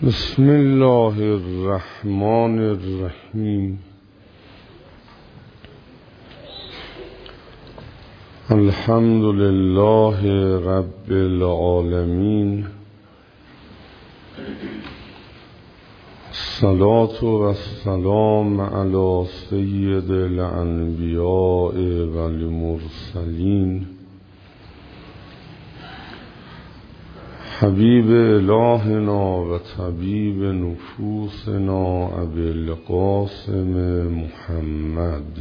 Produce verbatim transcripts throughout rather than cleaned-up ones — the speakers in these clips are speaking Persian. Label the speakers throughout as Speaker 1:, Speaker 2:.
Speaker 1: بسم الله الرحمن الرحیم. الحمد لله رب العالمین. الصلاة و السلام علی سید الانبیاء و المرسلین حبیب الهنا و طبیب نفوسنا ابی القاسم محمد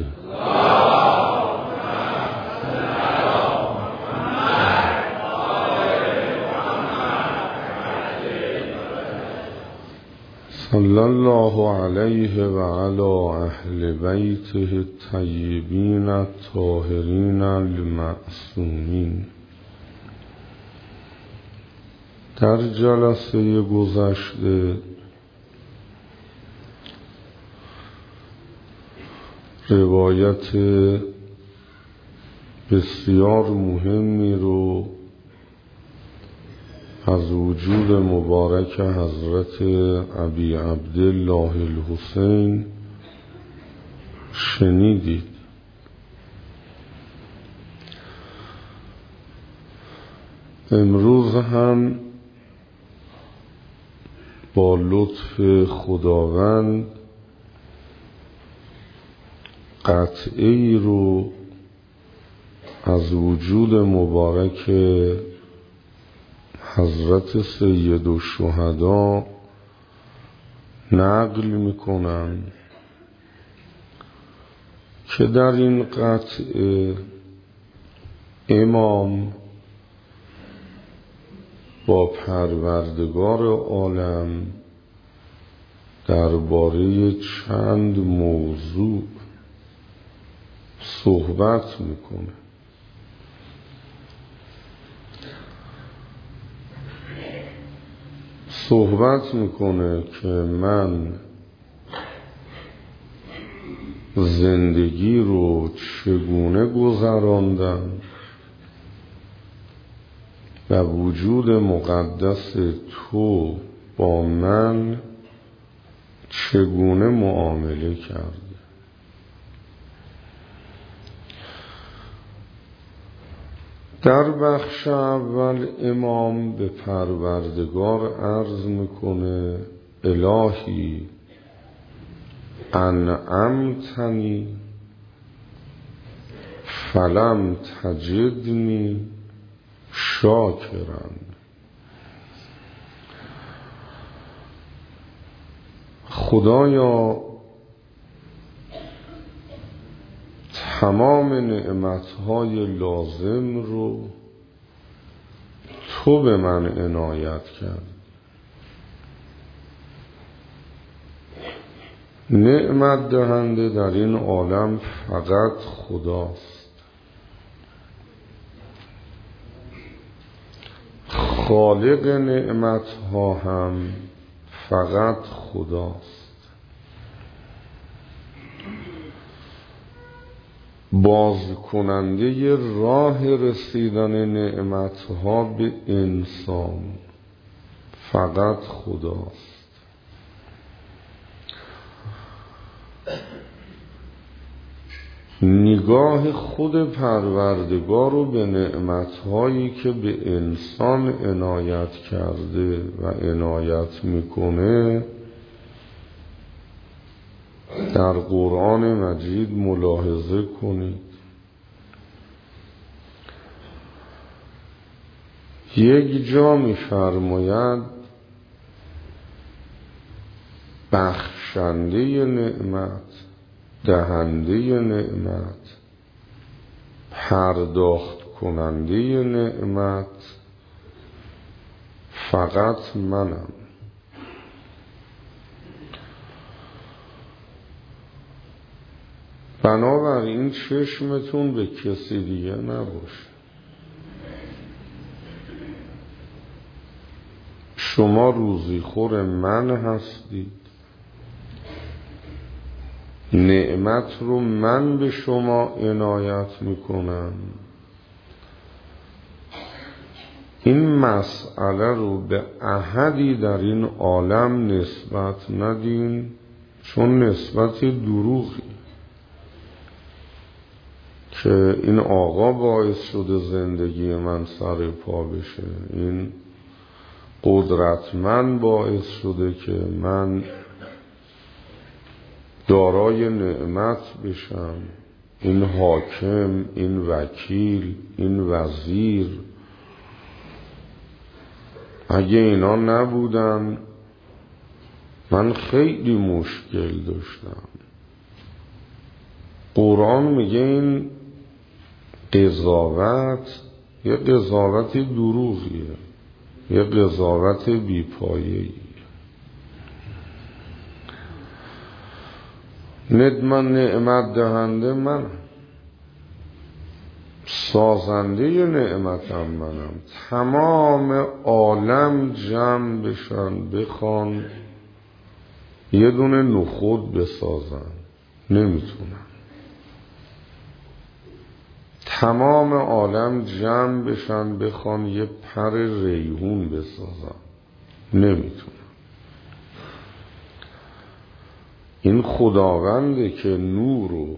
Speaker 1: صلی الله علیه و علی اهل بیته الطیبین الطاهرین المعصومین. در جلسه گذشته روایت بسیار مهمی رو از وجود مبارک حضرت ابی عبدالله الحسین شنیدید. امروز هم با لطف خداوند قطعی رو از وجود مبارک حضرت سید الشهدا نقل میکنم که در این قطعه امام با پروردگار عالم درباره چند موضوع صحبت میکنه. صحبت میکنه که من زندگی رو چگونه گذراندم و وجود مقدس تو با من چگونه معامله کرده. در بخش اول امام به پروردگار عرض میکنه الهی انعمتنی فلم تجدنی شاکرن. خدایا تمام نعمتهای لازم رو تو به من عنایت کرد. نعمت دهنده در این عالم فقط خداست. خالق نعمتها هم فقط خداست. باز کننده راه رسیدن نعمتها به انسان فقط خداست. نگاه خود پروردگار رو به نعمتهایی که به انسان عنایت کرده و عنایت میکنه در قرآن مجید ملاحظه کنید. یک جا می‌فرماید بخشنده نعمت، دهنده نعمت، پرداخت کننده نعمت فقط منم. بنابراین چشمتون به کسی دیگه نباشه. شما روزی خور من هستید. نعمت رو من به شما عنایت میکنم این مسئله رو به احدی در این عالم نسبت ندین، چون نسبت دروغی که این آقا باعث شده زندگی من سر پا بشه، این قدرتمند باعث شده که من دارای نعمت بشم، این حاکم، این وکیل، این وزیر. اگه اینا نبودن من خیلی مشکل داشتم. قرآن میگه این قضاوت یه قضاوت دروغیه، یه قضاوت بی‌پایه‌ای. ندمن نعمت دهنده منم، سازنده نعمتم منم. تمام عالم جمع بشن بخوان یه دونه نخود بسازن، نمیتونن. تمام عالم جمع بشن بخوان یه پر ریحون بسازن، نمیتونن. این خداونده که نور و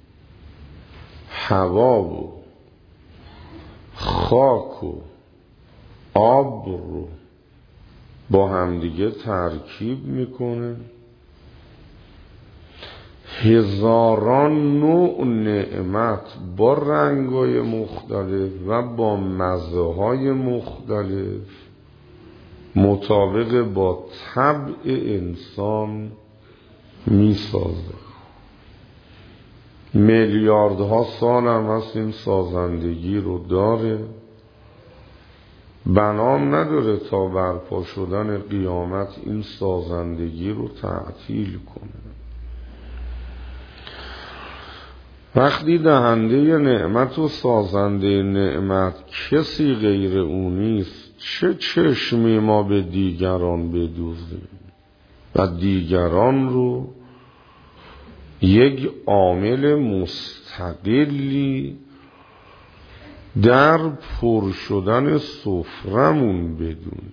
Speaker 1: هوا و خاک و آب رو با همدیگه ترکیب میکنه، هزاران نوع نعمت با رنگای مختلف و با مزه های مختلف مطابق با طبع انسان میسازه. میلیاردها سال هم هست این سازندگی رو داره، بنام نداره تا برپا شدن قیامت این سازندگی رو تعطیل کنه. وقتی دهنده نعمت و سازنده نعمت کسی غیر او نیست، چه چشمی ما به دیگران بدوزیم و دیگران رو یک عامل مستقلی در پر شدن سفرمون بدونیم.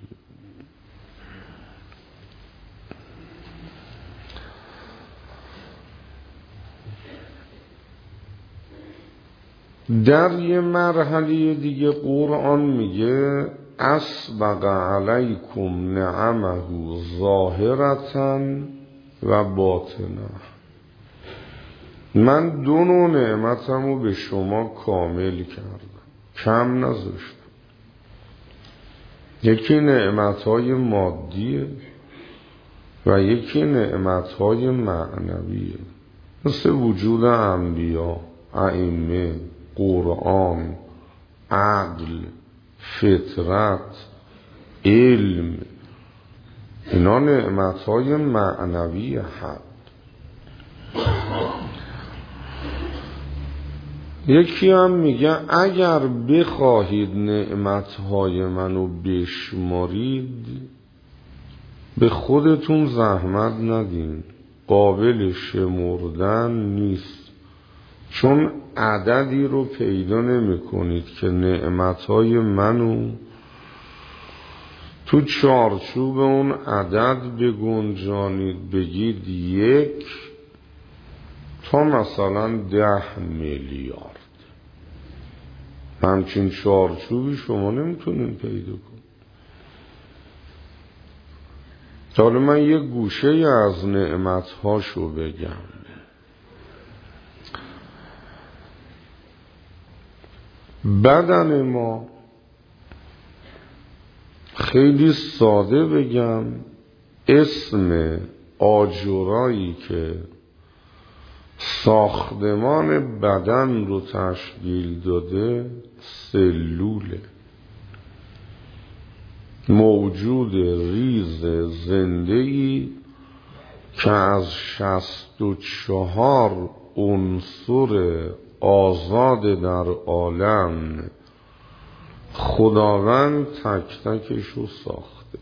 Speaker 1: در یه مرحله دیگه قرآن میگه اسبغ علیکم نعمه ظاهرة و باطنه. من دو نوع نعمتم رو به شما کامل کردم، کم نذاشتم. یکی نعمتهای مادیه و یکی نعمتهای معنویه، مثل وجود انبیا، ائمه، قرآن، عقل، فطرت، علم. اینا نعمتهای معنوی حق. یکی هم میگه اگر بخواهید نعمتهای منو بشمارید به خودتون زحمت ندین، قابل شمردن نیست، چون عددی رو پیدا نمی کنید که نعمتهای منو تو چارچوب اون عدد بگنجانید، بگید یک تا مثلا ده میلیارد. همچین چارچوبی شما نمیتونین پیدا کنید. حالا من یک گوشه از نعمتهاشو بگم. بدن ما، خیلی ساده بگم، اسم آجرایی که ساختمان بدن رو تشکیل داده سلوله. موجود ریز زنده‌ای که از شصت و چهار عنصر آزاد در عالم خداوند تک تکش رو ساخته.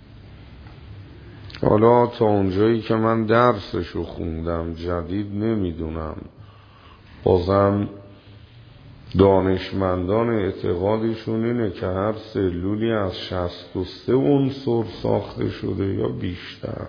Speaker 1: حالا تا اونجایی که من درسشو خوندم، جدید نمیدونم، بازم دانشمندان اعتقادشون اینه که هر سلولی از شصت و سه عنصر ساخته شده یا بیشتر.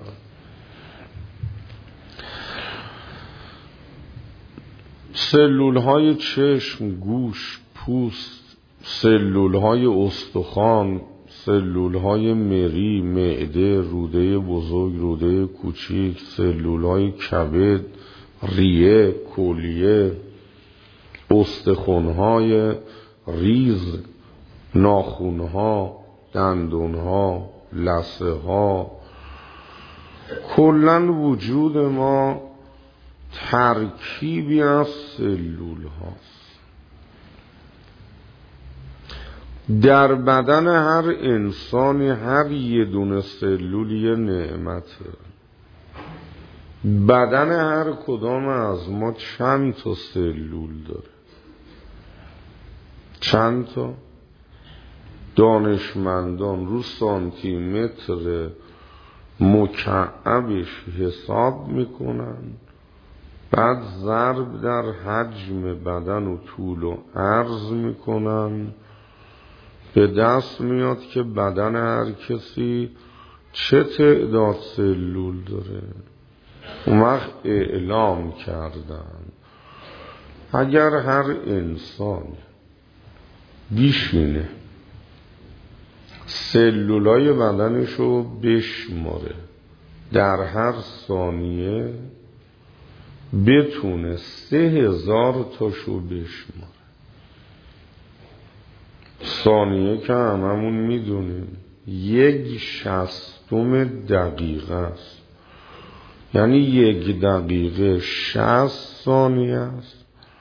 Speaker 1: سلول های چشم، گوش، پوست، سلول های استخوان، سلول های مری، معده، روده بزرگ، روده کوچیک، سلول های کبد، ریه، کلیه، استخوان‌های ریز، ناخن‌ها، دندون‌ها، لثه‌ها، کلاً وجود ما ترکیبی از سلول هاست. در بدن هر انسانی هر یه دونه سلول یه نعمته. بدن هر کدام از ما چند تا سلول داره؟ چند تا؟ دانشمندان رو سانتی متر مکعبش حساب میکنن، بعد ضرب در حجم بدن و طول و عرض میکنن، به دست میاد که بدن هر کسی چه تعداد سلول داره. اون وقت اعلام کردن اگر هر انسان بیشینه سلولای بدنشو بشماره، در هر ثانیه بتونه سه هزار تاشو بشماره. ثانیه که هممون میدونیم یک شصتم دقیقه است، یعنی یک دقیقه شصت ثانیه است.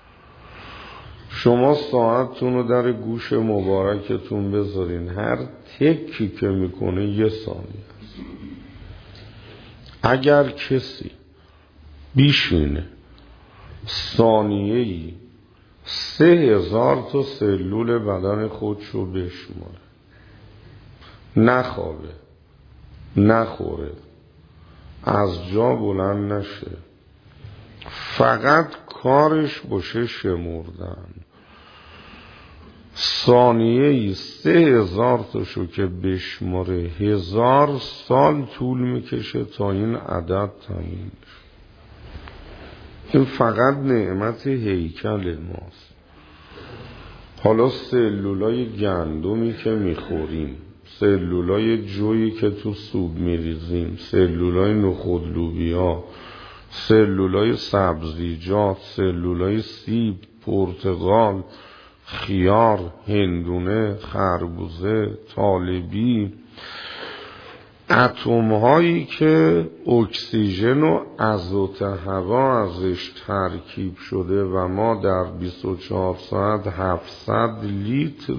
Speaker 1: شما ساعتتون رو در گوش مبارکتون بذارین، هر تکی که میکنه یه ثانیه است. اگر کسی بیشینه ثانیه‌ای سه هزار تا سلول بدن خودشو بشماره، نخوابه، نخوره، از جا بلند نشه، فقط کارش باشه شمردن، ثانیه‌ای سه هزار تاشو که بشماره هزار سال طول میکشه تا این عدد تموم بشه. این فقط نعمت هیکل ماست. حالا سلولای گندمی که میخوریم، سلولای جویی که تو سوپ میریزیم، سلولای نخود لوبیا، سلولای سبزیجات، سلولای سیب، پرتقال، خیار، هندونه، خربوزه، طالبی، اتم هایی که اکسیژن و ازوت هوا ازش ترکیب شده و ما در بیست و چهار ساعت هفتصد لیتر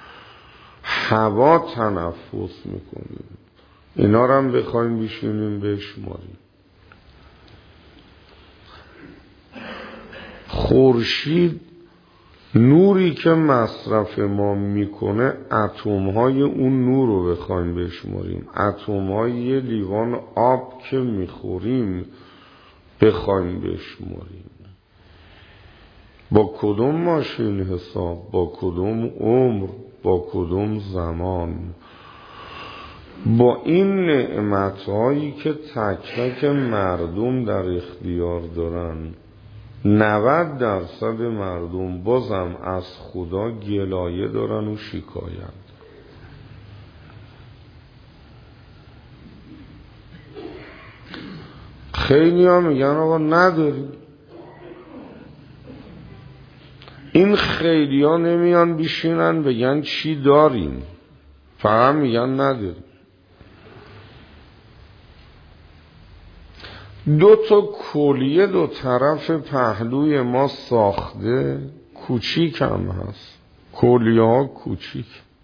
Speaker 1: هوا تنفس میکنیم. اینا رو هم بخوایم بشینیم بشماریم. خورشید نوری که مصرف ما میکنه اتم های اون نور رو بخوایم بشماریم، اتم های یه لیوان آب که میخوریم بخوایم بشماریم. با کدوم ماشین حساب، با کدوم عمر، با کدوم زمان، با این نعمت هایی که تک تک مردم در اختیار دارن، نود درصد مردم بازم از خدا گلایه دارن و شکایت. خیلی ها میگن آقا نداریم. این خیلی ها نمیان بیشینن بگن چی داریم، فقط میگن نداریم. دو تا کلیه دو طرف پهلوی ما ساخته، کوچیک هم هست، کلیه ها کوچیک.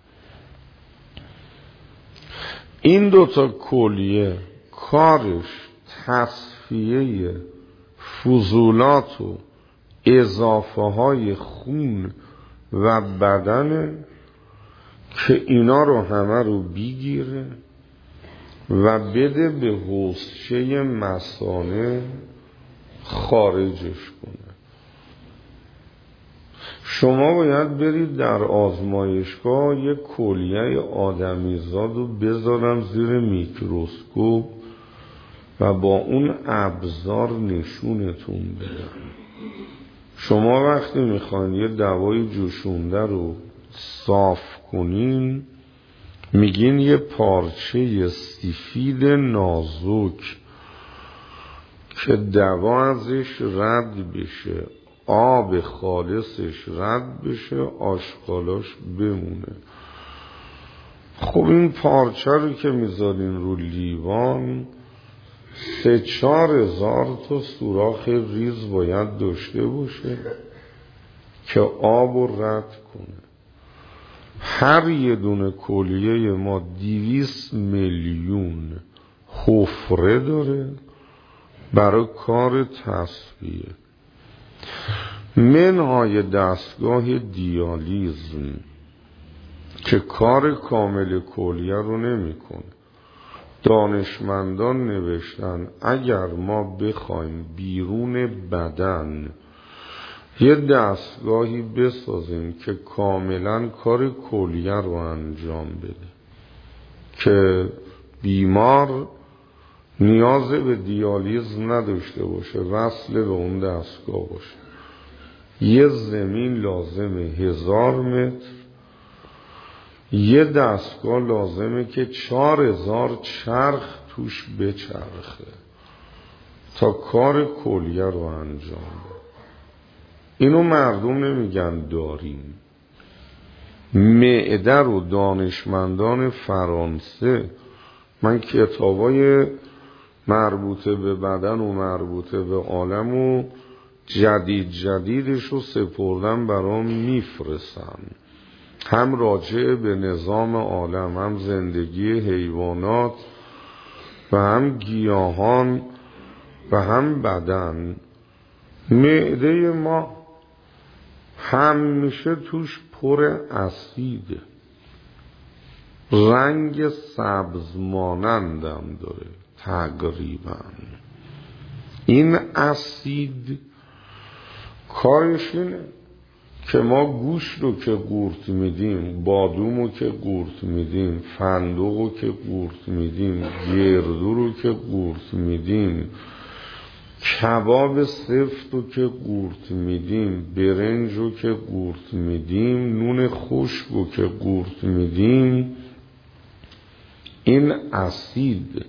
Speaker 1: این دو تا کلیه کارش تصفیه فضولات و اضافه های خون و بدنه که اینا رو همه رو بگیره و بده به حوضچه مثانه خارجش کنه. شما باید برید در آزمایشگاه یک کلیه آدمیزاد رو بذارن زیر میکروسکوپ و با اون ابزار نشونتون بدن. شما وقتی میخواین یه دوای جوشونده رو صاف کنین، میگین یه پارچه سفید نازک که دوا ازش رد بشه، آب خالصش رد بشه، آشغالاش بمونه. خب این پارچه رو که میذارین رو لیوان، سه چار هزار تا سوراخ ریز باید داشته باشه که آب رو رد کنه. هر یه دونه کلیه ما دیویس میلیون حفره داره برای کار تصفیه. منهای دستگاه دیالیزم که کار کامل کلیه رو نمی کنه. دانشمندان نوشتن اگر ما بخوایم بیرون بدن یه دستگاهی بسازیم که کاملا کار کلیه رو انجام بده، که بیمار نیاز به دیالیز نداشته باشه، وصل به اون دستگاه باشه، یه زمین لازمه هزار متر، یه دستگاه لازمه که چار هزار چرخ توش بچرخه تا کار کلیه رو انجام بده. اینو مردم نمیگن داریم. معده رو دانشمندان فرانسه، من کتابای مربوطه به بدن و مربوطه به عالم و جدید جدیدش رو سپردن برام میفرستن، هم راجع به نظام عالم، هم زندگی حیوانات و هم گیاهان و هم بدن. معده ما همیشه توش پر اسیده، رنگ سبز مانندم داره تقریبا. این اسید کارش اینه که ما گوشت رو که قورت میدیم، بادوم رو که قورت میدیم، فندق رو که قورت میدیم، گردو رو که قورت میدیم، کباب سفت رو که قورت میدیم، برنج رو که قورت میدیم، نون خشک رو که قورت میدیم، این اسید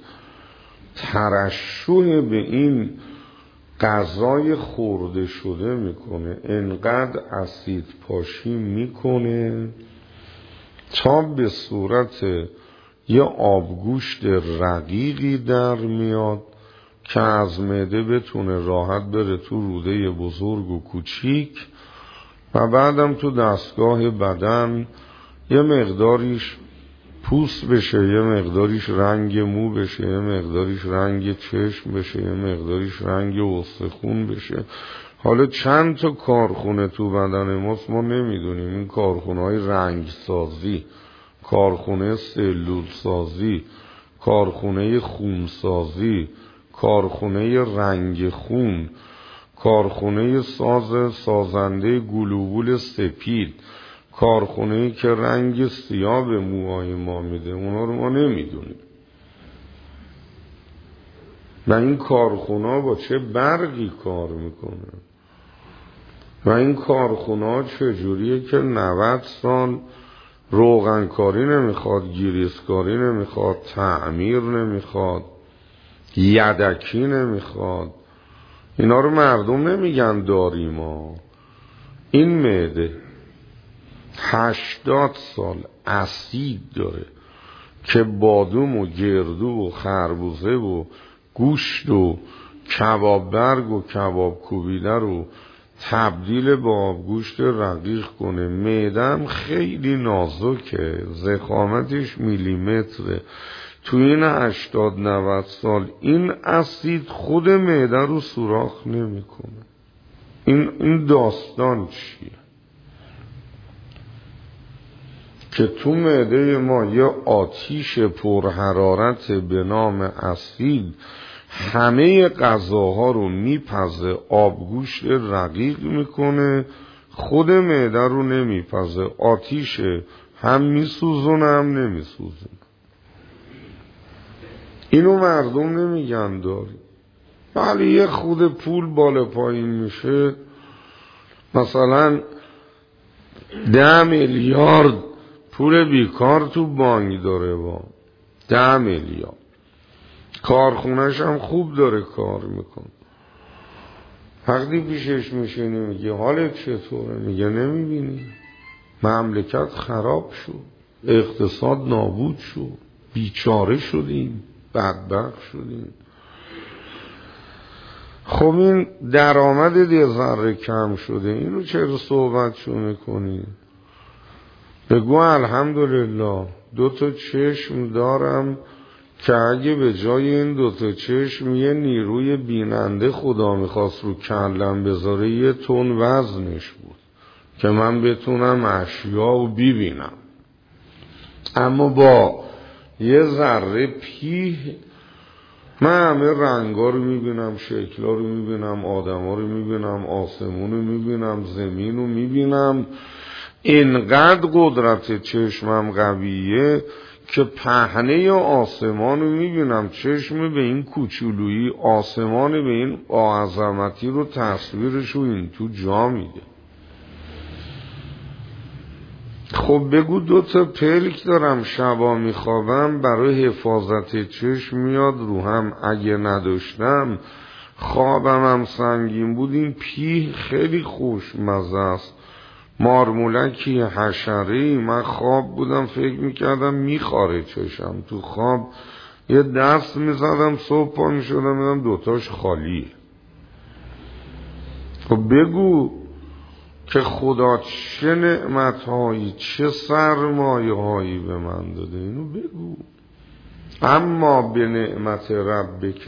Speaker 1: ترشح به این غذای خورده شده میکنه، انقدر اسید پاشی میکنه تا به صورت یه آبگوشت رقیقی در میاد که از معده بتونه راحت بره تو روده بزرگ و کوچیک و بعدم تو دستگاه بدن یه مقداریش پوست بشه، یه مقداریش رنگ مو بشه، یه مقداریش رنگ چشم بشه، یه مقداریش رنگ استخون بشه. حالا چند تا کارخونه تو بدن ماست ما نمیدونیم. این کارخونه های رنگ سازی، کارخونه سلول سازی، کارخونه خون سازی، کارخونه رنگ خون، کارخونه ساز سازنده گلوبول سپید، کارخونه‌ای که رنگ سیاه به موهای ما میده، اونا رو ما نمیدونیم. و این کارخونه با چه برقی کار میکنه و این کارخونه چجوریه که نود سال روغنکاری نمیخواد، گریسکاری نمیخواد، تعمیر نمیخواد، یدکی نمیخواد. اینا رو مردم نمیگن داریم ها. این معده هشتاد سال اسید داره که بادوم و گردو و خربوزه و گوشت و کباب برگ و کباب کوبیده رو تبدیل به آبگوشت رقیق کنه. معدم خیلی نازکه، ضخامتش میلیمتره. تو این هشتاد نود سال این اسید خود معده رو سوراخ نمیکنه. این این داستان چیه؟ که تو معده ما یه آتیش پرحرارت به نام اسید همه غذاها رو میپزه، آبگوشت رقیق میکنه، خود معده رو نمیپزه، آتیشه، هم میسوزونه هم نمیسوزونه. اینو مردم نمیگن داری، ولی یه خود پول بالا پایین میشه، مثلا ده میلیارد پول بیکار تو بانک داره، با ده میلیارد کارخونش هم خوب داره کار میکن. وقتی پیشش میشینی میگه حالت چطوره؟ میگه نمیبینی مملکت خراب شد، اقتصاد نابود شد، بیچاره شدیم، بدبخت شدیم. خب این درآمد یه ذره کم شده، اینو چرا صحبتشو میکنی؟ بگو الحمدلله دو تا چشم دارم که اگه به جای این دو تا چشم یه نیروی بیننده خدا میخواست رو کلم بذاره، یه تن وزنش بود که من بتونم اشیا رو ببینم. اما با یه ذره پیه من همه رنگا رو میبینم، شکلا رو میبینم، آدما رو میبینم، آسمون رو میبینم، زمین رو میبینم. اینقدر قدرت چشمم قویه که پهنه آسمان رو میبینم. چشم به این کوچولویی، آسمان به این عظمتی رو تصویرش رو این تو جا میده. خب بگو دو تا پلک دارم شبا میخوابم، برای حفاظت چشم میاد رو هم. اگه نداشتم خوابم هم سنگین بود. این پیه خیلی خوشمزه است، مارمولکی حشره‌ای. من خواب بودم فکر میکردم میخاره چشم، تو خواب یه دست میزدم، صبح پا میشدم میدم دوتاش خالیه. خب بگو که خدا چه نعمتهایی، چه سرمایه‌هایی به من داده، اینو بگو. اما به نعمت ربک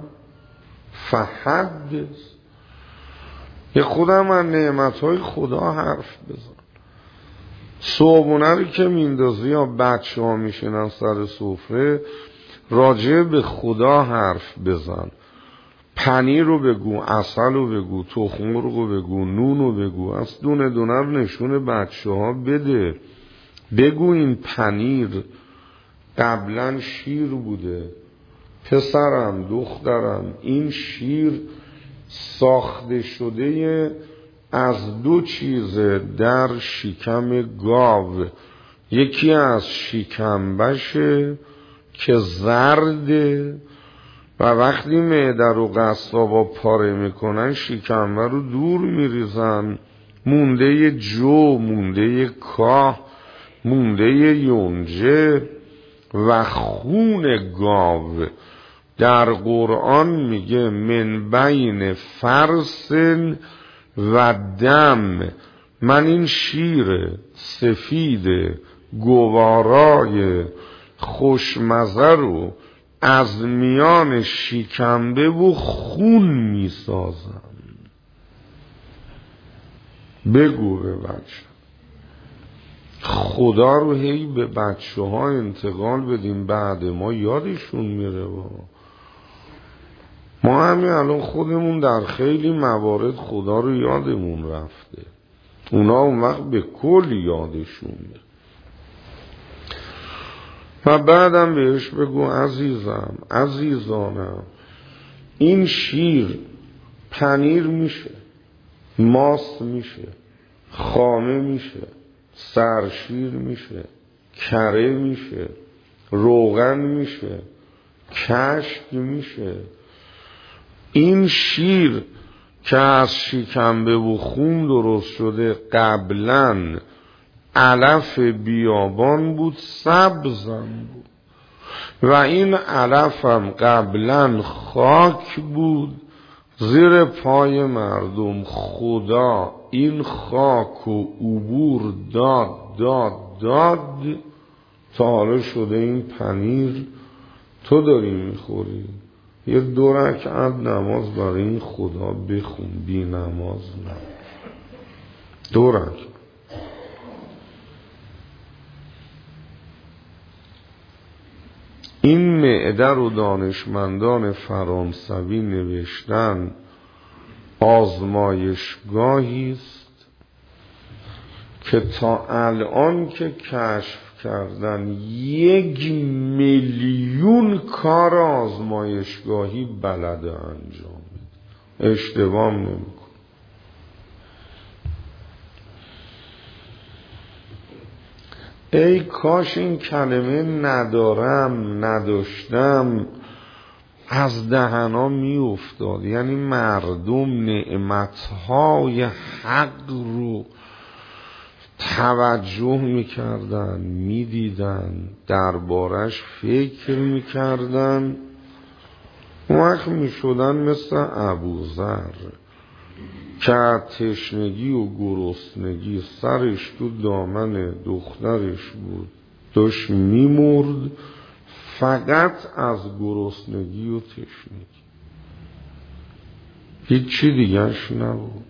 Speaker 1: فحدث، یه خودم من نعمتهای خدا حرف بزن. صبحونه رو که میندازی یا بچه ها میشینن سر سفره، راجع به خدا حرف بزن. پنیر رو بگو، عسل رو بگو، تخم مرغ رو بگو، نون رو بگو، از دونه دونه رو نشون بچه ها بده. بگو این پنیر قبلا شیر بوده، پسرم دخترم، این شیر ساخته شده از دو چیز در شکم گاو. یکی از شکمبشه که زرده و وقتی معده رو قصابا پاره میکنن شکمبه رو دور میریزن، مونده جو، مونده کاه، مونده یونجه و خون گاو. در قرآن میگه من بین فرس و دم، من این شیر سفید گوارای خوشمزه رو از میان شکمبه و خون میسازم. بگو به بچه خدا رو هی به بچه ها انتقال بدیم، بعد ما یادشون میره. با ما همین الان خودمون در خیلی موارد خدا رو یادمون رفته، اونا اون وقت به کل یادشون میره. و بعدم بهش بگو عزیزم، عزیزانم، این شیر پنیر میشه، ماست میشه، خامه میشه، سرشیر میشه، کره میشه، روغن میشه، کشک میشه. این شیر که از شکمبه و خون درست شده قبلاً علف بیابان بود، سبزم بود و این علفم قبلاً خاک بود زیر پای مردم. خدا این خاک و عبور داد داد داد تا حالا شده این پنیر تو داری میخوری. یه دو رکعت نماز برای این خدا بخون، بی نماز نه، دو رکعت. این معده رو دانشمندان فرانسوی نوشتن آزمایشگاهی است که تا الان که کشف کردن یک میلیون کار آزمایشگاهی بلده انجام بده، اشتباه نمیکنه. ای کاش این کلمه ندارم نداشتم از دهنا می افتاد. یعنی مردم نعمتهای حق رو توجه میکردن، میدیدن، دربارش فکر میکردن، اون وقت میشدن مثل ابوذر که تشنگی و گرسنگی سرش تو دامن دخترش بود، داشت میمرد فقط از گرسنگی و تشنگی، هیچی دیگرش نبود.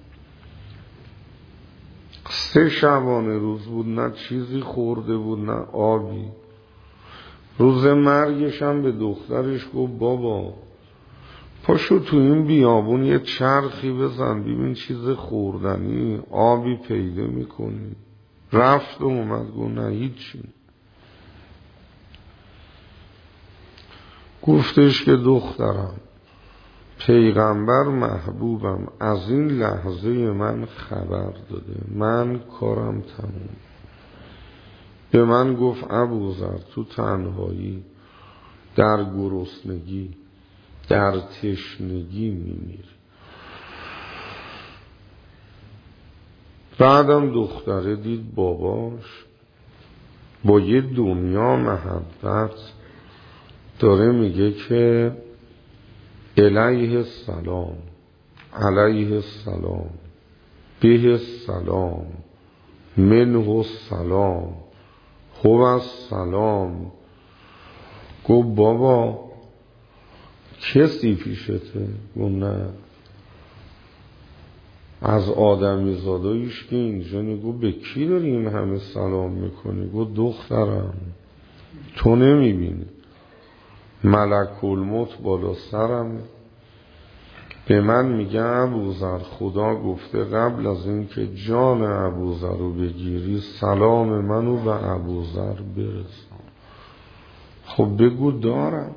Speaker 1: سه شبانه روز بود، نه چیزی خورده بود نه آبی. روز مرگش هم به دخترش گفت بابا پاشو تو این بیابون یه چرخی بزن ببین چیز خوردنی آبی پیدا میکنی. رفت و اومد گفت نه هیچی. گفتش که دخترم پیغمبر محبوبم از این لحظه من خبر داده، من کارم تموم. به من گفت ابوذر تو تنهایی در گرسنگی در تشنگی میمیری. بعدم دختره دید باباش با یه دنیا محبت داره میگه که علیه السلام علیه السلام به السلام منه السلام هو السلام. گفت بابا کسی پیشته؟ گفت نه از آدمی زادایش که اینجا نی. گفت به کی داری این همه سلام میکنی؟ گفت دخترم تو نمیبینی ملک الموت بالا سرم به من میگه ابوذر خدا گفته قبل از این که جان ابوذر رو بگیری سلام منو به ابوذر برسان. خب بگو دارم.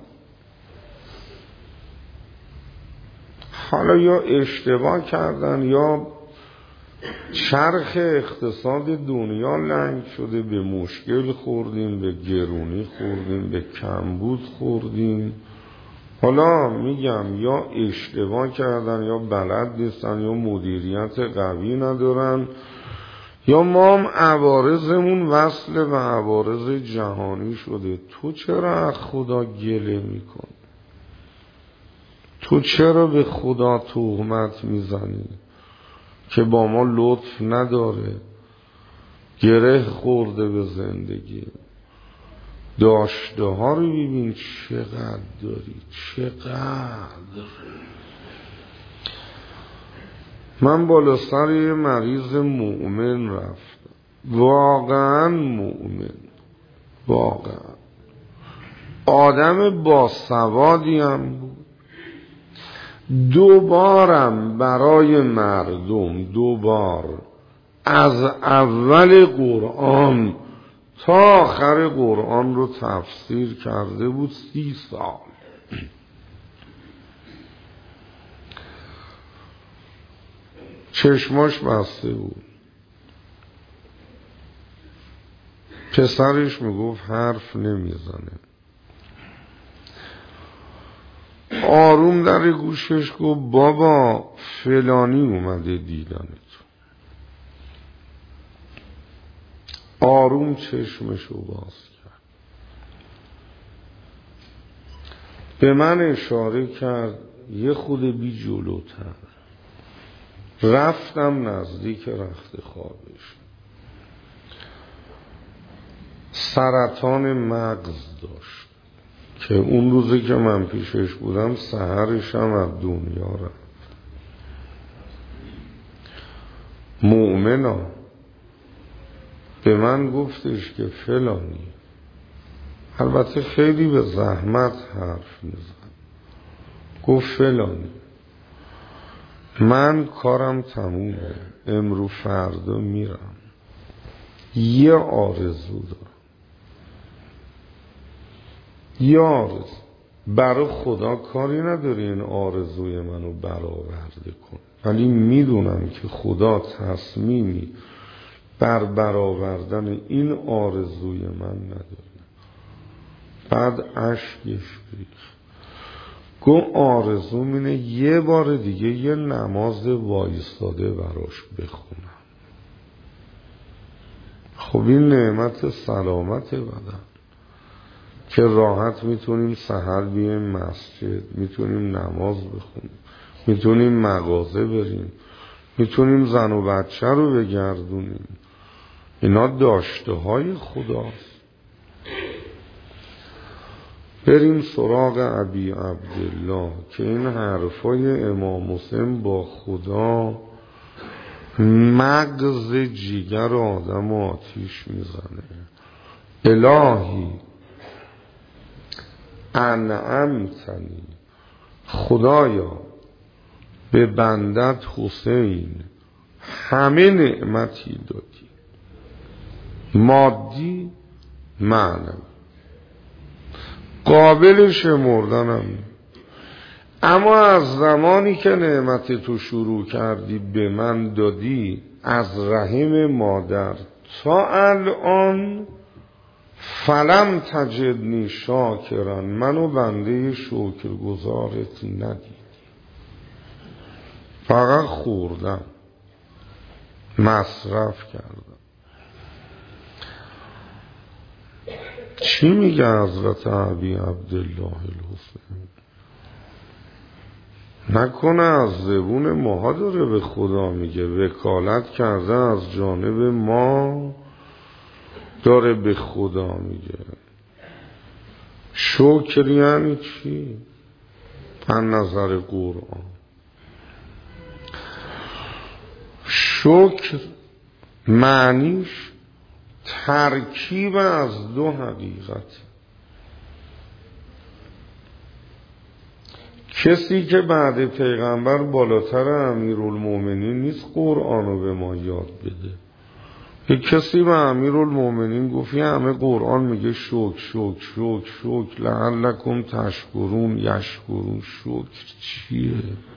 Speaker 1: حالا یا اشتباه کردن یا چرخ اقتصاد دنیا لنگ شده، به مشکل خوردیم، به گرونی خوردیم، به کمبود خوردیم. حالا میگم یا اشتباه کردن یا بلد نیستن یا مدیریت قوی ندارن یا ما هم عوارضمون وصل به عوارض جهانی شده. تو چرا از خدا گله میکن؟ تو چرا به خدا تهمت میزنی که با ما لطف نداره، گره خورده به زندگی؟ داشته ها رو ببین چقدر داری، چقدر. من بالا سر یه مریض مؤمن رفتم، واقعا مؤمن، واقعا آدم باسوادی هم بود. دوبارم برای مردم دوبار از اول قرآن تا آخر قرآن رو تفسیر کرده بود. سی سال چشماش بسته بود. پسرش میگفت حرف نمیزنه. آروم در گوشش گفت بابا فلانی اومده دیدنت. آروم چشمشو باز کرد، به من اشاره کرد یه خود بی جلوتر. رفتم نزدیک رخت خوابش. سرطان مغز داشت که اون روزی که من پیشش بودم سحرش هم از دنیا رفت. مؤمنا به من گفتش که فلانی، البته خیلی به زحمت حرف میزن، گفت فلانی من کارم تمومه، امرو فردا میرم. یه آرزو دارم، یه آرزو. برای خدا کاری نداره این آرزوی منو برآورده کن، ولی میدونم که خدا تصمیمی بر برآوردن این آرزوی من نداره. بعد اشکش ریخت، گو آرزو اینه یه بار دیگه یه نماز وایستاده براش بخونم. خب این نعمت سلامت بدن که راحت میتونیم سحر بیایم مسجد، میتونیم نماز بخونیم، میتونیم مغازه بریم، میتونیم زن و بچه رو بگردونیم. اینا داشته های خداست. بریم سراغ ابی عبدالله که این حرفای امام حسین با خدا مغز جیگر آدم آتیش میزنه. الهی انعمتنی، خدایا به بندت حسین همه نعمتی دادی، مادی معنوی، قابل شمردنم، اما از زمانی که نعمت تو شروع کردی به من دادی از رحم مادر تا الان فلم تجدنی شاکرن، منو بنده شکرگزارت ندیدی. فقط خوردم، مصرف کردم. چی میگه حضرت ابی عبدالله الحسین؟ نکنه از زبون ماها داره به خدا میگه، وکالت کرده از جانب ما داره به خدا میگه. شکر یعنی چی؟ از نظر قرآن شکر معنیش ترکیب از دو حقیقت. کسی که بعد پیغمبر بالاتر امیرالمومنین نیست قرآنو به ما یاد بده. یک کسی به امیرالمومنین گفت همه قرآن میگه شکر شکر شکر شکر لعلکم تشکرون یشکرون. شکر چیه؟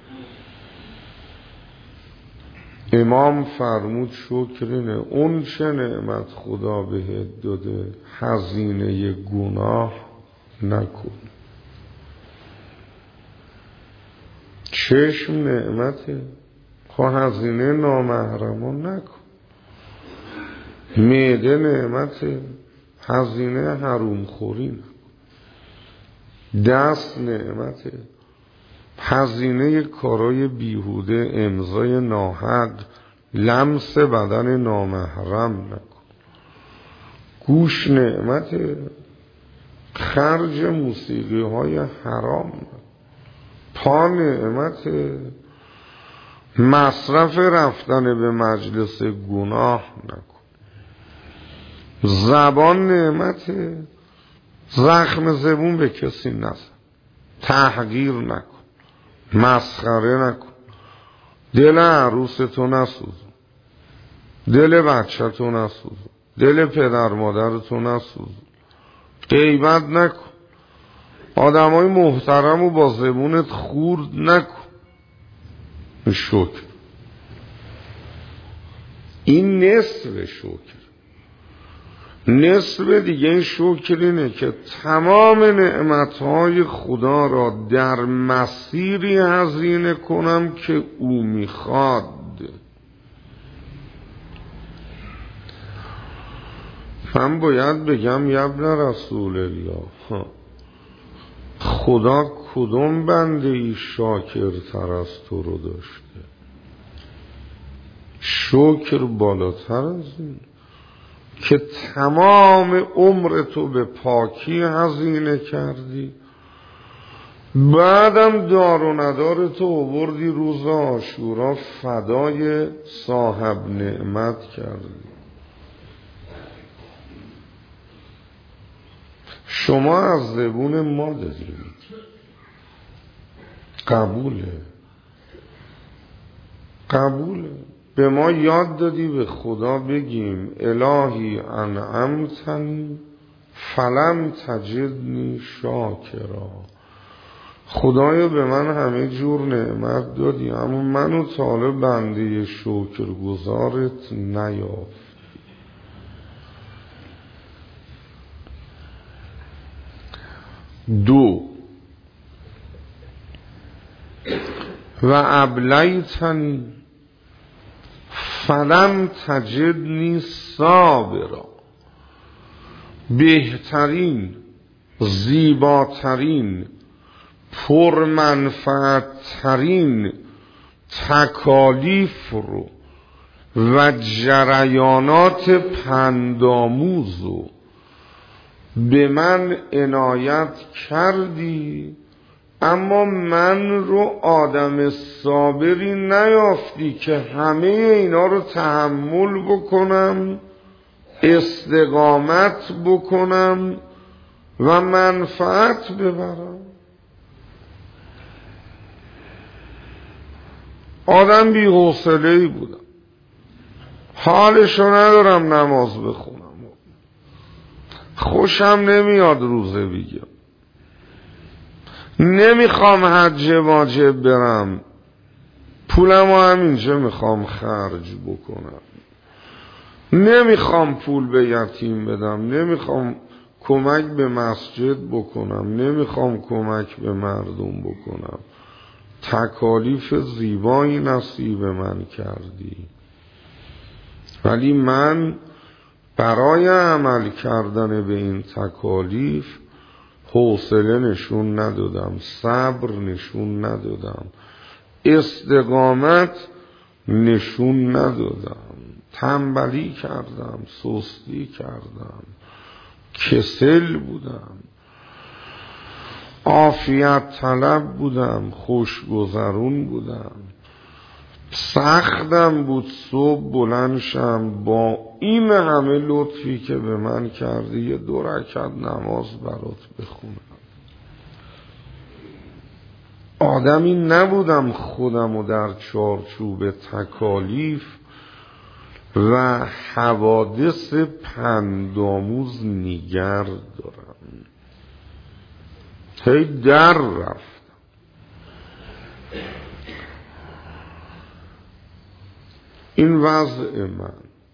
Speaker 1: امام فرمود شکر اینه اون چه نعمت خدا بهت داده هزینه گناه نکن. چشم نعمته، خواه هزینه نامحرمان نکن. معده نعمته، هزینه حروم خوری نکن. دست نعمته، هزینه کارای بیهوده، امضای ناحق، لمس بدن نامحرم نکن. گوش نعمته، خرج موسیقی های حرام نکن. پا نعمته، مصرف رفتن به مجلس گناه نکن. زبان نعمته، زخم زبون به کسی نزن، تحقیر نکن، مسخره نکن. دل عروستو نسوزون، دل بچه‌تو نسوزون، دل پدر مادرتو نسوزون. غیبت نکن، آدمای محترمو با زبونت خورد نکن. شکر این نصف شکر. نصف دیگه شکر اینه که تمام نعمتهای خدا را در مسیری هزینه کنم که او میخواد. من باید بگم یبن رسول الله، خدا کدوم بنده ای شاکر تر از تو رو داشته؟ شکر بالاتر از این که تمام عمر تو به پاکی هزینه کردی، بعدم دار و ندار تو آوردی روز عاشورا فدای صاحب نعمت کردی. شما از زبون ما دارید، قبوله قبوله به ما یاد دادی به خدا بگیم الهی انعمتنی فلم تجدنی شاکرا. خدایا به من همه جور نعمت دادی اما منو طالب بنده شکر گزارت نیافت. دو و ابلیتنی فلم تجدنی صابرا. بهترین، زیباترین، پرمنفعترین تکالیف رو و جریانات پندآموز رو به من عنایت کردی اما من رو آدم صابری نیافتی که همه اینا رو تحمل بکنم، استقامت بکنم و منفعت ببرم. آدم بی حوصله‌ای بودم، حالشو ندارم نماز بخونم، خوشم نمیاد روزه بگم، نمیخوام حج واجب برم، پولمو همینجا میخوام خرج بکنم، نمیخوام پول به یتیم بدم، نمیخوام کمک به مسجد بکنم، نمیخوام کمک به مردم بکنم. تکالیف زیبایی نصیب من کردی ولی من برای عمل کردن به این تکالیف حوصله نشون ندادم، صبر نشون ندادم، استقامت نشون ندادم، تنبلی کردم، سستی کردم، کسل بودم، عافیت طلب بودم، خوشگذرون بودم. سختم بود صبح بلند شم با این همه لطفی که به من کردی یه دو رکعت نماز برات بخونم. آدمی نبودم خودم و در چارچوب تکالیف و حوادث پندآموز نگر دارم. هی در رفتم. این وضع من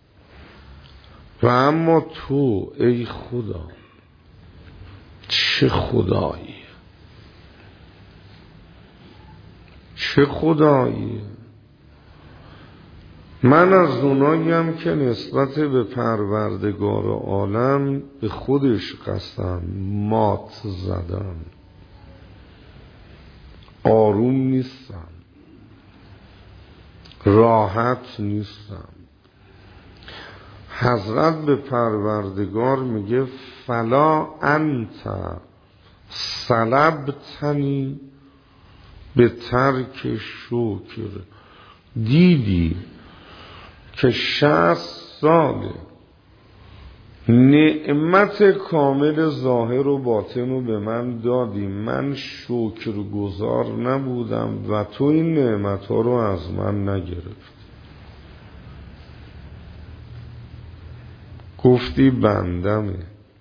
Speaker 1: و اما تو ای خدا چه خدایی، چه خدایی. من از اوناییم که نسبت به پروردگار عالم به خودش قسم مات زدم، آروم نیستم، راحت نیستم. حضرت به پروردگار میگه فلا انت سلبتنی به ترک شکر. دیدی که شصت ساله نعمت کامل ظاهر و باطن رو به من دادی، من شکر گزار نبودم و تو این نعمت ها رو از من نگرفت. گفتی بندمه،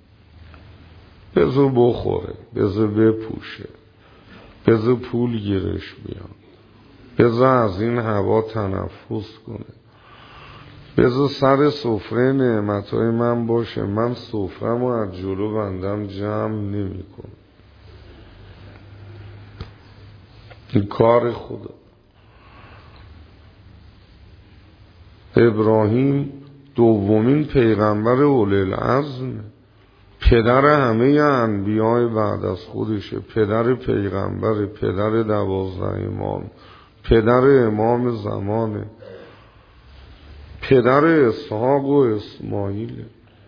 Speaker 1: بذار بخوره، بذار بپوشه، بذار پول گیرش بیان، بذار از این هوا تنفس کنه، بذار سر سفره نعمتهای من باشه، من سفره‌مو از جلو بندم جمع نمی کنم. این کار خدا. ابراهیم دومین پیغمبر اولوالعزم، پدر همه انبیاء بعد از خودشه، پدر پیغمبر، پدر دوازده امام، پدر امام زمانه، پدر اسحاق و اسماعیل.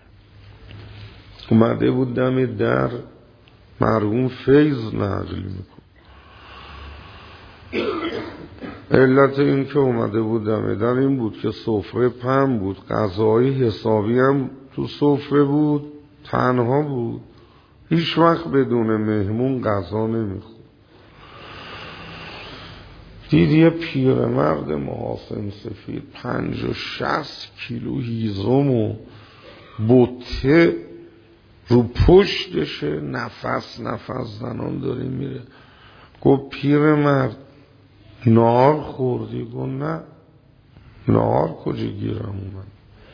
Speaker 1: اومده بود دم در، مرحوم فیض نقل میکن. علت این که اومده بود دم در این بود که سفره پهن بود، غذای حسابی هم تو سفره بود، تنها بود، هیچ وقت بدون مهمون غذا نمیخورد. دید یه پیرمرد محاسن سفید پنج و شصت کیلو هیزم و بوته رو پشتشه، نفس نفس زنان داره میره. گفت پیرمرد نهار خوردی؟ گفت نه. نهار کجا گیرم اومد؟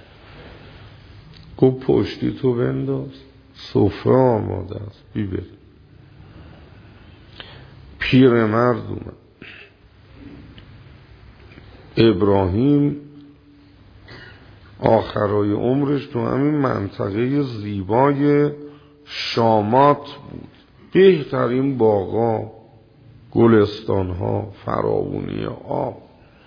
Speaker 1: گفت پشتی تو بنداز، سفره آماده است، بی بری. پیرمرد اومد. ابراهیم آخرای عمرش تو همین منطقه زیبای شامات بود، بهترین باغا، گلستانها، فراوانی آب.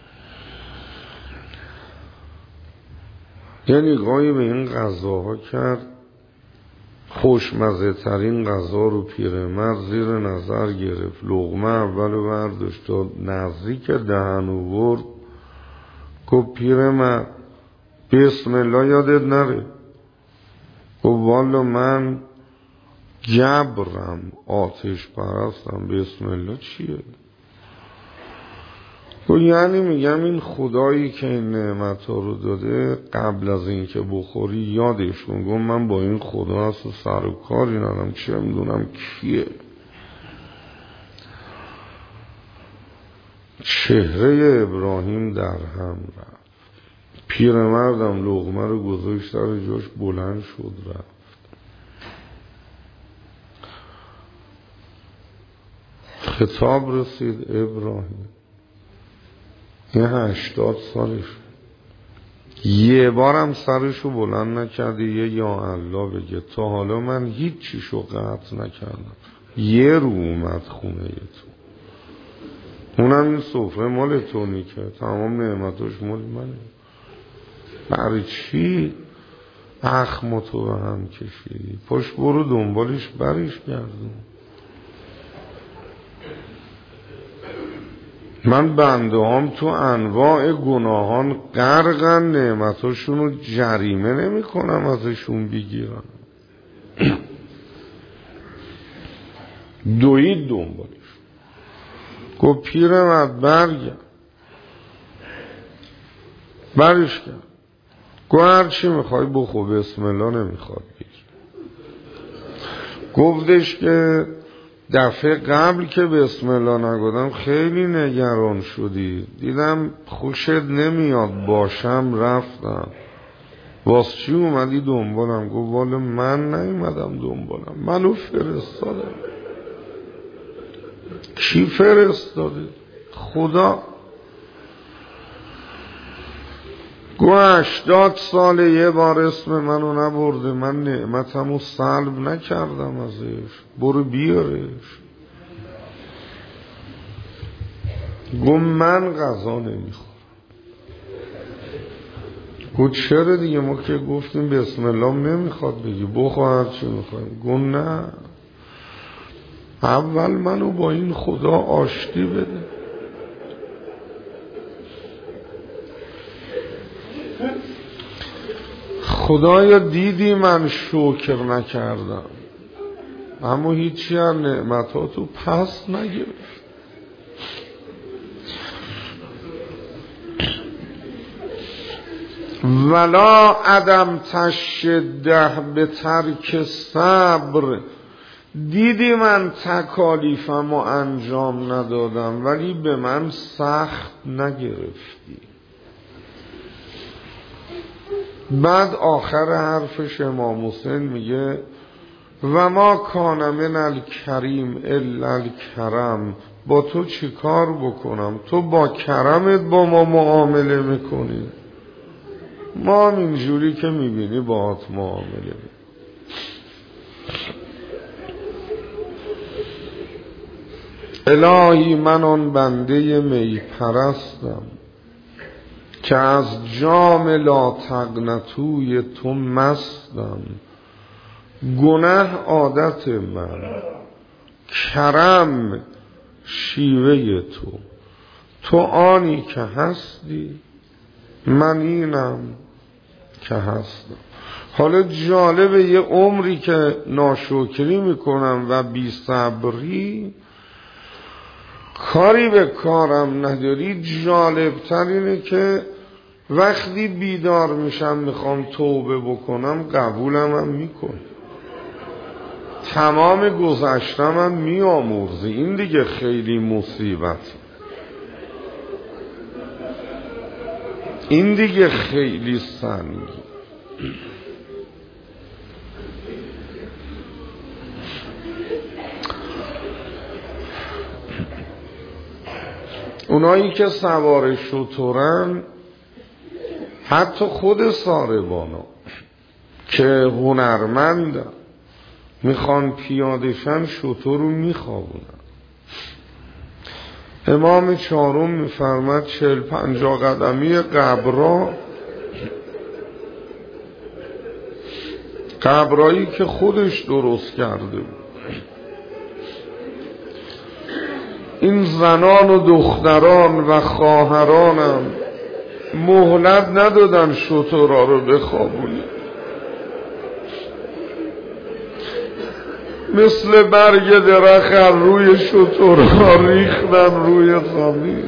Speaker 1: یه نگاهی به این غذاها کرد، خوشمزه ترین غذا رو پیرمرد زیر نظر گرفت. لقمه اول برداشت تا نزدیک دهن آورد. گفت پیرمرد بسم الله یادت نره. گفت والا من جبرم، آتش پرستم، بسم الله چیه؟ گفت یعنی میگم این خدایی که این نعمت ها رو داده قبل از این که بخوری یادش کن. گفت من با این خدا هست و سر و کاری ندارم، چه میدونم کیه. چهره ابراهیم در هم رفت. پیرمردم لقمه رو گذاشت سر جاش، بلند شد رفت. خطاب رسید ابراهیم، یه هشتاد سالش، یه بارم سرشو بلند نکرده یه یا الله بگه. تا حالا من هیچ چیشو قطع نکردم. یه رو اومد خونه تو، اونم این سفره مال تونی که تمام نعمتاش مال منه. برای چی اخماتو به هم کشیدی؟ پاش برو دنبالش برش گردون. من بنده هم تو انواع گناهان غرقن، نعمتاشون رو جریمه نمی کنم ازشون بگیرم. دوید دنبالش. گفت پیرمرد برگرد. برش کرد. گفت هر چی میخوای بخو، بسم الله نمیخواد بگیر. گفتش که دفعه قبل که بسم الله نگفتم خیلی نگران شدی، دیدم خوشت نمیاد باشم رفتم، واسه چی اومدی دنبالم؟ گفت والا من نیومدم دنبالم، منو فرستادم. کی فرستاده؟ خدا. گو هشتاد ساله یه بار اسم منو نبرده، من نعمتمو سلب نکردم ازش، برو بیارش. گو من غذا نمیخورم. گو چرا دیگه؟ ما که گفتیم بسم الله نمیخواد بگی، بخور چی میخوای. گو نه، اول منو با این خدا آشتی بده. خدایا دیدی من شکر نکردم، اما هیچی از نعمتاتو پس نگرفت. ولا عدم تشده به ترک صبر. دیدی من تکالیفمو انجام ندادم ولی به من سخت نگرفتی. بعد آخر حرفش امام حسین میگه و ما کان من الکریم الا الکرم. با تو چی کار بکنم؟ تو با کرمت با ما معامله میکنی، ما هم اینجوری که میبینی باهات معامله میکنی. الهی من آن بنده می پرستم که از جام لا تقنطوی تو مستم. گناه عادت من، کرم شیوه تو. تو آنی که هستی، من اینم که هستم. حالا جالبه یه عمری که ناشکری میکنم و بی صبری، کاری به کارم نداری، جالبتر اینه که وقتی بیدار میشم میخوام توبه بکنم قبولم هم میکن، تمام گذشتم هم میامرزی. این دیگه خیلی مصیبت، این دیگه خیلی سنگی. اونایی که سوار شترن، حتی خود ساربانا که هنرمند میخوان پیادشن شتر رو میخوابونن. امام چهارم میفرمد چهل پنجاه قدمی قبرا، قبرایی که خودش درست کرده بود، این زنان و دختران و خواهرانم مهلت ندادن شترها رو بخوابونی، مثل برگ درخت روی شترها ریختن روی زمین.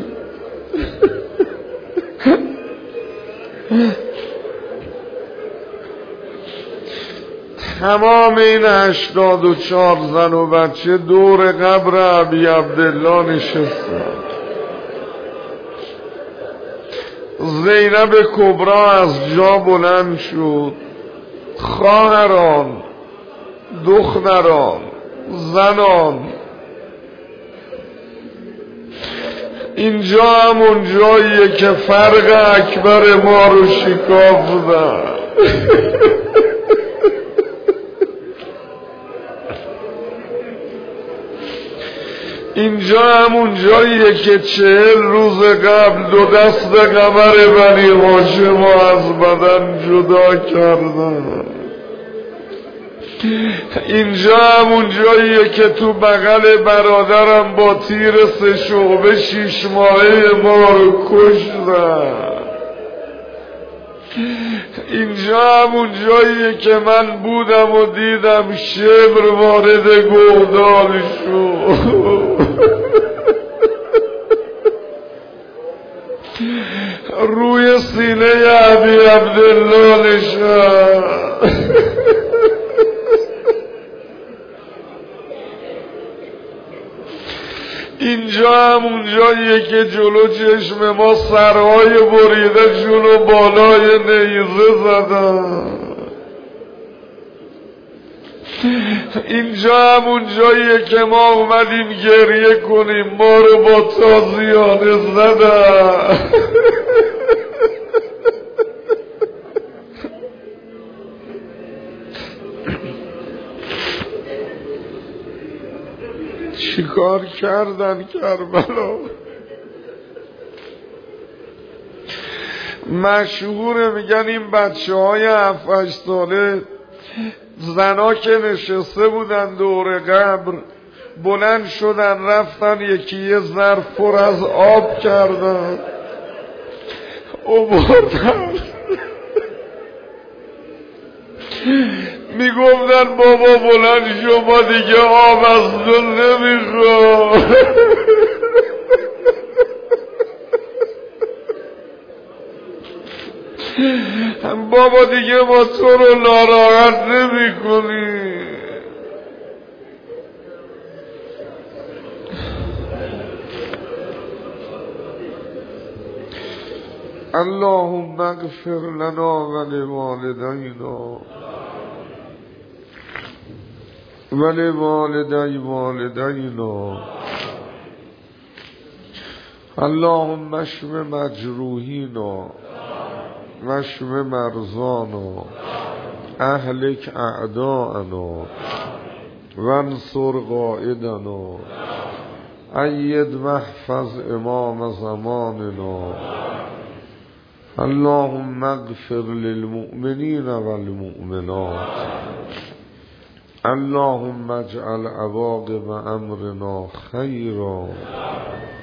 Speaker 1: تمام این هشتاد و چهار زن و بچه دور قبر ابی عبدالله نشستن. زینب کبرا از جا بلند شد، خواهران، دختران، زنان، اینجا همون جاییه که فرق اکبر ما رو شکافتن. اینجا همون جاییه که چهل روز قبل دو دست قمر بنی هاشم از بدن جدا کردن. اینجا همون جاییه که تو بغل برادرم با تیر سه شعبه شیش ماهه ما رو کشتن. اینجا همون جاییه که من بودم و دیدم شبر وارد گودال شد، روی سینه ابی عبدالله نشست. اینجا همون جاییه که جلو چشم ما سرهای بریده جلو بالای نیزه زدن. اینجا همون جاییه که ما اومدیم گریه کنیم، ما رو با تازیانه زدن. چیکار کردن کربلا؟ مشهوره میگن این بچه های هفت هشت ساله، زنا که نشسته بودن دور قبر، بلند شدن رفتن یکی یه ظرف پر از آب کردن آوردن، میگفتن بابا بلند شو، ما دیگه آب از تو نمیخوام. بابا دیگه ما تو رو ناراحت نمی کنی. اللهم اغفر لنا ولوالدینا ولوالدی والدینا، اللهم اشف مجروحینا واشف مرضانا، اهلک اعداءنا وانصر قائدنا، اید محفظ امام زماننا، اللهم اغفر للمؤمنین والمؤمنات، اللهم اجعل عواقب امرنا خیرا.